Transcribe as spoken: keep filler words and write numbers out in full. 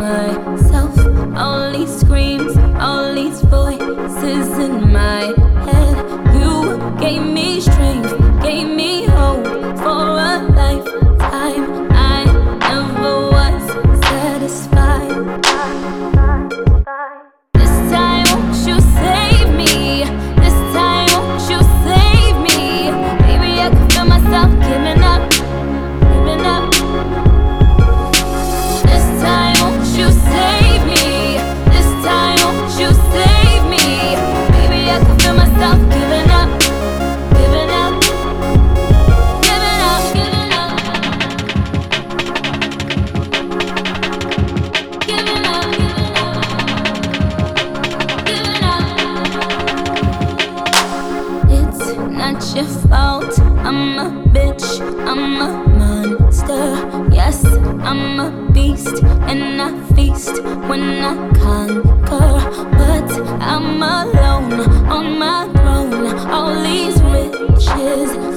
myself. All these screams, all these voices in my head. You gave me strength, gave me hope for a lifetime. I never was satisfied. This time won't you save me? This time won't you save me? Baby, I can feel myself giving up, giving up. This time won't you save me? This time won't you save me? Baby, I can feel myself giving up, giving up, giving up, giving up, giving up, giving up. It's not your fault. I'm a bitch, I'm a monster. Yes, I'm a beast, and I feast when I conquer. But I'm alone on my throne. All these riches